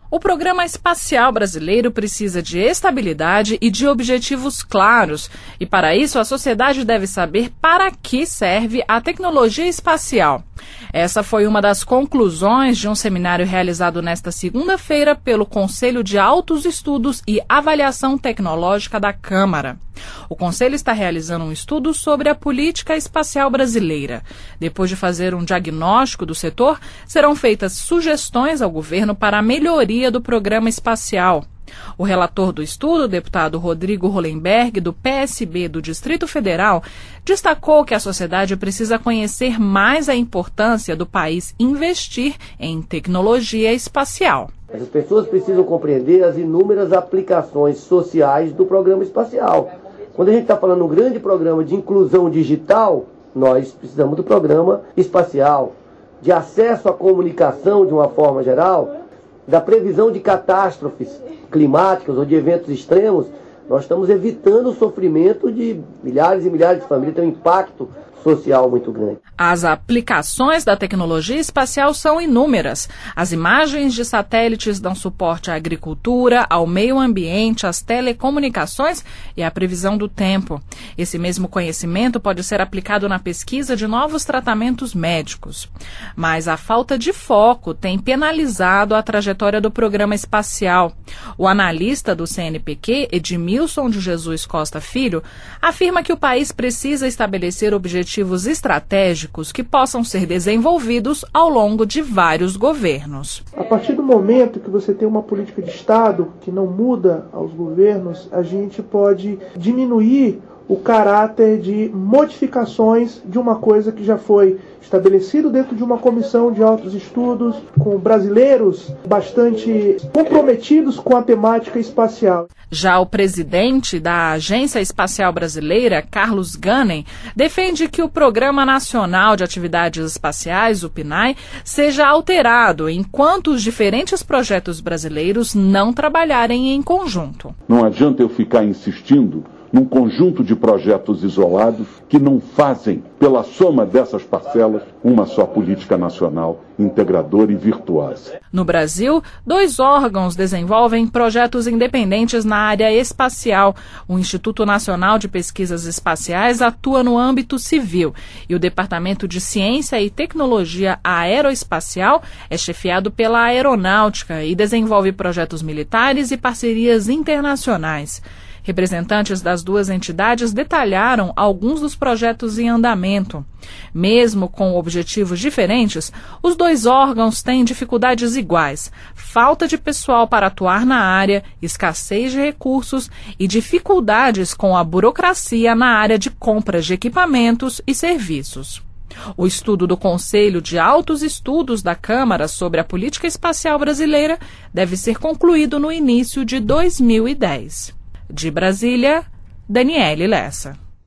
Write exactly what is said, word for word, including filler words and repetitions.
O programa espacial brasileiro precisa de estabilidade e de objetivos claros, e para isso a sociedade deve saber para que serve a tecnologia espacial. Essa foi uma das conclusões de um seminário realizado nesta segunda-feira pelo Conselho de Altos Estudos e Avaliação Tecnológica da Câmara. O Conselho está realizando um estudo sobre a política espacial brasileira. Depois de fazer um diagnóstico do setor, serão feitas sugestões ao governo para a melhoria do programa espacial. O relator do estudo, o deputado Rodrigo Hollenberg, do P S B do Distrito Federal, destacou que a sociedade precisa conhecer mais a importância do país investir em tecnologia espacial. As pessoas precisam compreender as inúmeras aplicações sociais do programa espacial. Quando a gente está falando um grande programa de inclusão digital, nós precisamos do programa espacial, de acesso à comunicação de uma forma geral, da previsão de catástrofes climáticas ou de eventos extremos. Nós estamos evitando o sofrimento de milhares e milhares de famílias, tem um impacto social muito grande. As aplicações da tecnologia espacial são inúmeras. As imagens de satélites dão suporte à agricultura, ao meio ambiente, às telecomunicações e à previsão do tempo. Esse mesmo conhecimento pode ser aplicado na pesquisa de novos tratamentos médicos. Mas a falta de foco tem penalizado a trajetória do programa espacial. O analista do C N P Q, Edmilson de Jesus Costa Filho, afirma que o país precisa estabelecer objetivos objetivos estratégicos que possam ser desenvolvidos ao longo de vários governos. A partir do momento que você tem uma política de Estado que não muda aos governos, a gente pode diminuir o caráter de modificações de uma coisa que já foi estabelecido dentro de uma comissão de altos estudos, com brasileiros bastante comprometidos com a temática espacial. Já o presidente da Agência Espacial Brasileira, Carlos Gunning, defende que o Programa Nacional de Atividades Espaciais, o PNAE, seja alterado enquanto os diferentes projetos brasileiros não trabalharem em conjunto. Não adianta eu ficar insistindo num conjunto de projetos isolados que não fazem, pela soma dessas parcelas, uma só política nacional integradora e virtuosa. No Brasil, dois órgãos desenvolvem projetos independentes na área espacial. O Instituto Nacional de Pesquisas Espaciais atua no âmbito civil e o Departamento de Ciência e Tecnologia Aeroespacial é chefiado pela Aeronáutica e desenvolve projetos militares e parcerias internacionais. Representantes das duas entidades detalharam alguns dos projetos em andamento. Mesmo com objetivos diferentes, os dois órgãos têm dificuldades iguais: falta de pessoal para atuar na área, escassez de recursos e dificuldades com a burocracia na área de compras de equipamentos e serviços. O estudo do Conselho de Altos Estudos da Câmara sobre a política espacial brasileira deve ser concluído no início de dois mil e dez. De Brasília, Daniele Lessa.